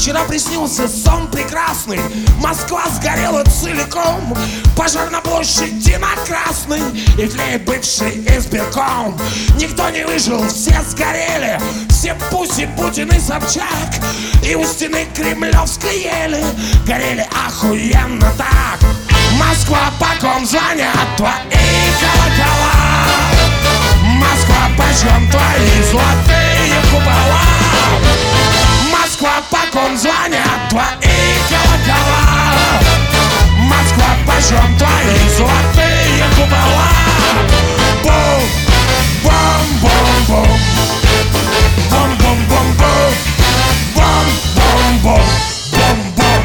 Вчера приснился сон прекрасный, Москва сгорела целиком, пожар на площади на Красной, и тлеет бывший избирком. Никто не выжил, все сгорели, все Пуси, Путин и Собчак, и у стены Кремлевской ели горели охуенно так. Москва, по ком звонят твои колокола? Москва, почем твои золотые купола? Москва, по ком звонят твои колокола? Москва, почем твои золотые купола? Бум, бум, бум, бум, бум, бум, бум, бум, бум, бум, бум, бум, бум.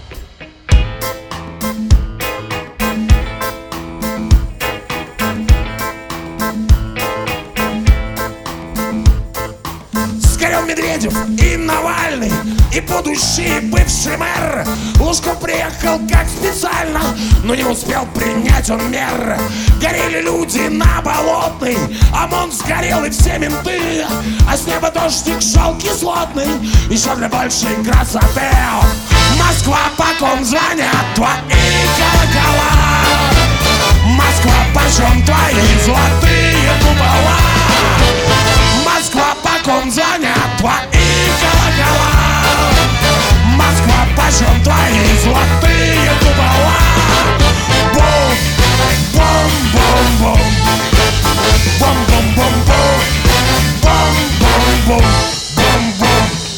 Сгорел Медведев и Навальный, и будущий бывший мэр. Лужков приехал как специально, но не успел принять он мер. Горели люди на Болотной, ОМОН сгорел и все менты, а с неба дождик шел кислотный, еще для большей красоты. Москва, по ком звонят твои колокола? Москва, почем твои золотые купола? Москва, по ком звонят твои колокола? Москва, почем твои золотые купола? Бум, бум, бум, бум, бум, бум, бум, бум, бум, бум, бум, бум.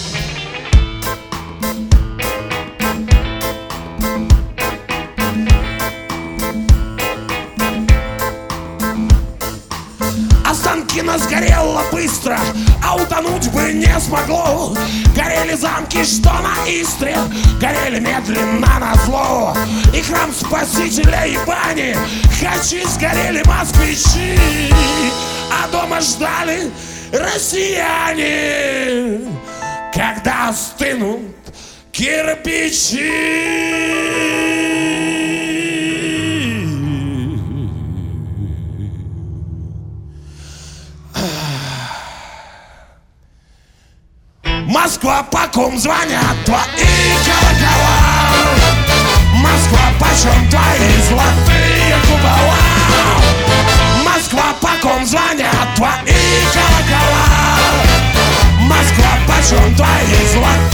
Останкино сгорело быстро, а утонуть бы не смогло. Горели замки, что на Истре, горели медленно назло. И храм Спасителя и бани, хачи сгорели москвичи, а дома ждали россияне, когда остынут кирпичи. Москва, по ком звонят твои колокола? Москва, почем твои золотые купола? Москва, по ком звонят твои колокола? Москва, почем твои золотые